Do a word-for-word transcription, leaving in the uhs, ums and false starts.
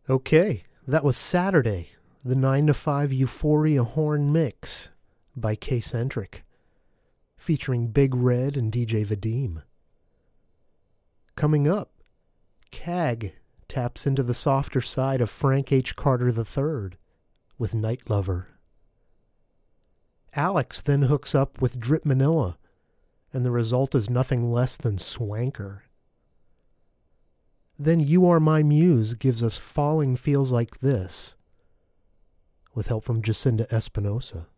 Okay, that was Saturday, the nine to five Euphoria Horn Mix by K-Centric, featuring Big Red and D J Vadim. Coming up, Cag taps into the softer side of Frank H. Carter the third with Night Lover. Alex then hooks up with Drip Manila, and the result is nothing less than swanker. Then You Are My Muse gives us Falling Feels Like This, with help from Jacinda Espinosa.